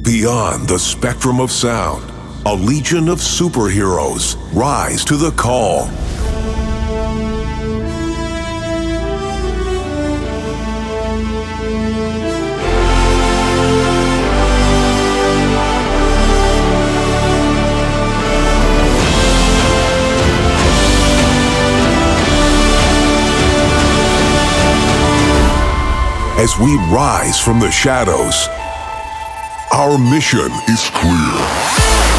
Beyond the spectrum of sound, a legion of superheroes rise to the call. As we rise from the shadows, our mission is clear.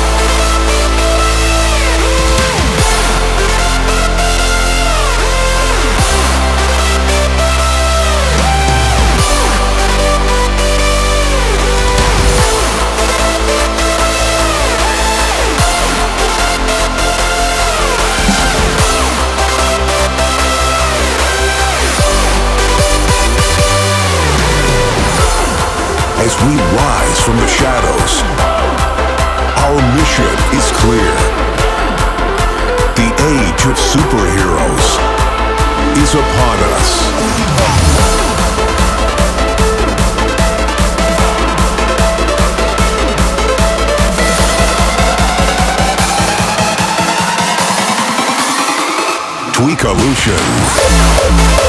As we rise from the shadows, our mission is clear. The age of superheroes is upon us. Tweakalution.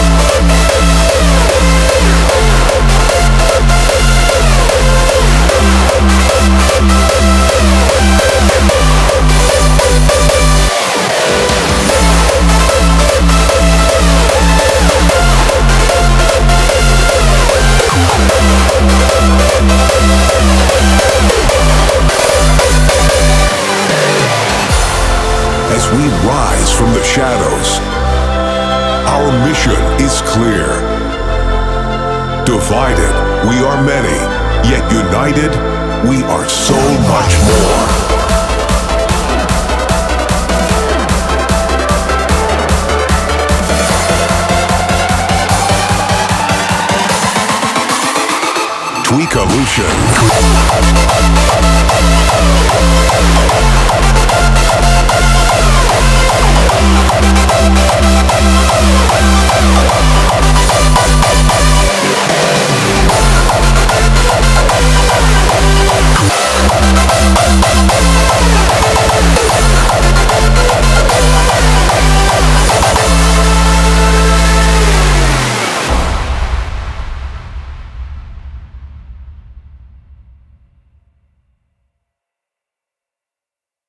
As we rise from the shadows, our mission is clear. Divided, we are many, yet united, we are so much more. Tweakalution.